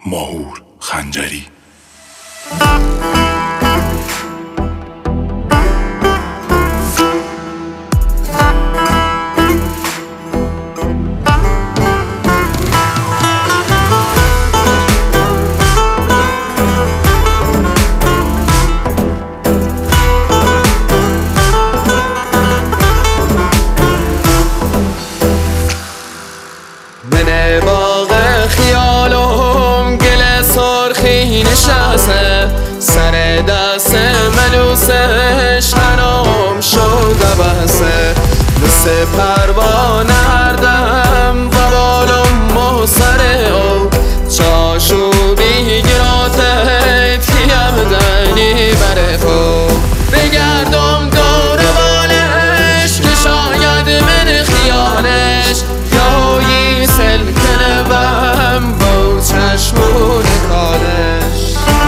ماهور خنجری. من باغ خیالم گل سرخی نشسته، سر دست ملوسش حرام شده بسته، مثل پروانه هر دم و بالم و سر او چاشوبی گراته تیم دنی بره خو بگردم دور بالش که شاید من خیالش یایی سلکنه بم با چشمون کالش.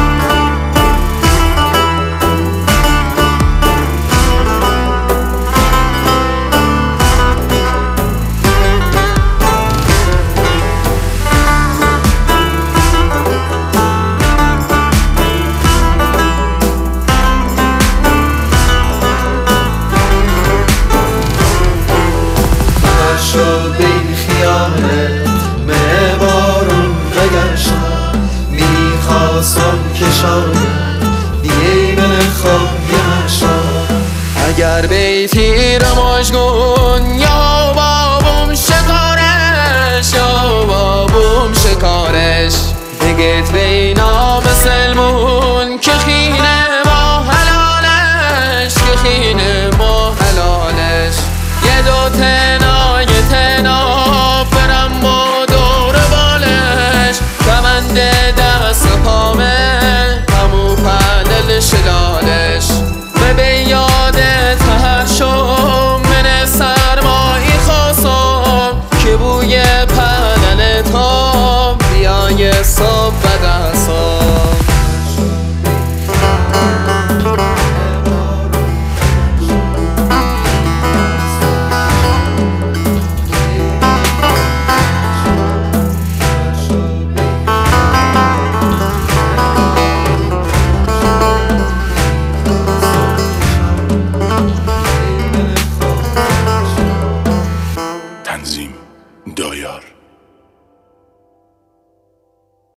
شد بی خیالت من بارون بگشتم، میخواستم که شاید دیگه من خواهیمشم. اگر بیتی رو مشگون یا بابم شکارش یا بابم شکارش بگید بینا مسلمون که خینه ما حلالش که خینه ما حلالش. یه دو تنای تنا برم با دور بالش کمند دست پامه همو پدل شلالش و به یاد تهشم من سرمایی خواستم که بوی پدل تا بیای